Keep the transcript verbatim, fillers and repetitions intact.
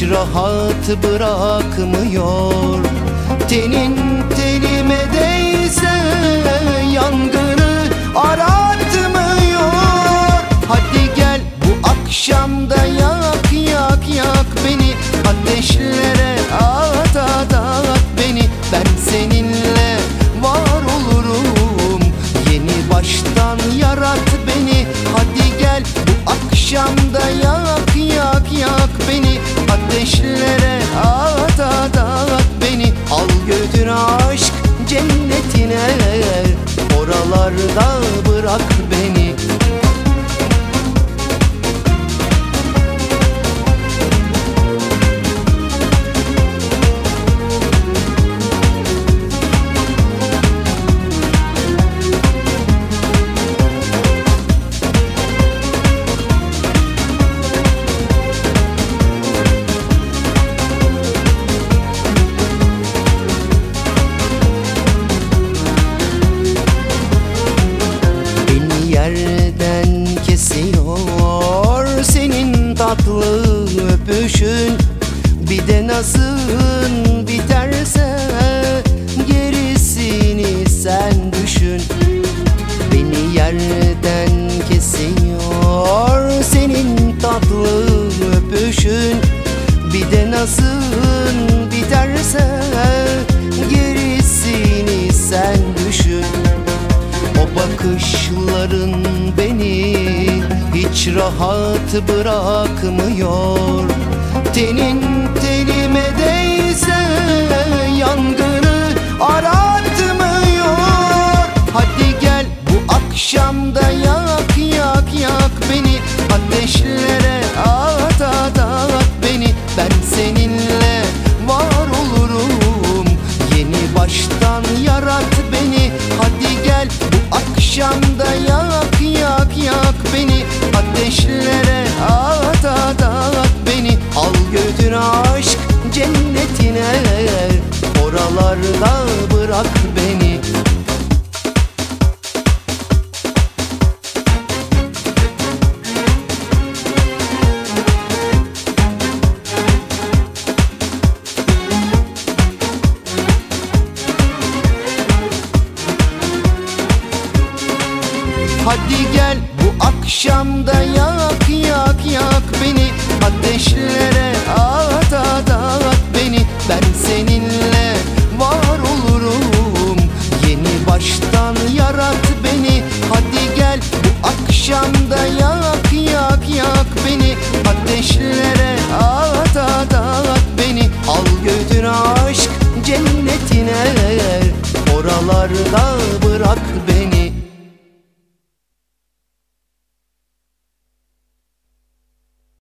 rahat bırakmıyor. Tenin tenime değse yangını aratmıyor. Hadi gel bu akşam da yak yak yak beni, ateşlere at at at beni. Ben seninle var olurum, yeni baştan yarat beni. Hadi gel bu akşam da yak yak yak beni, ateşlere at at at beni. Al götür aşk cennetine, oralarda bırak beni. Yerden kesiyor senin tatlı öpüşün. Bir de nazın biterse gerisini sen düşün. Beni yerden kesiyor senin tatlı öpüşün. Bir de nazın biterse gerisini sen düşün. O bakışların beni hiç rahat bırakmıyor. Tenin tenime değse yangını aratmıyor. Hadi gel bu akşam da yak yak yak beni, ateşlere at at at beni. Ben seninle var olurum, yeni baştan yarat beni. Hadi gel bu akşam da yak yak yak beni, ateşlere at at at beni. Al götür aşk cennetine, oralarda bırak beni. Hadi gel bu akşam da yak yak yak beni, ateşlere at at at beni. Ben seninle var olurum, yeni baştan yarat beni. Hadi gel bu akşam da yak yak yak beni, ateşlere at at at beni. Al götür aşk cennetine, oralarda bırak beni.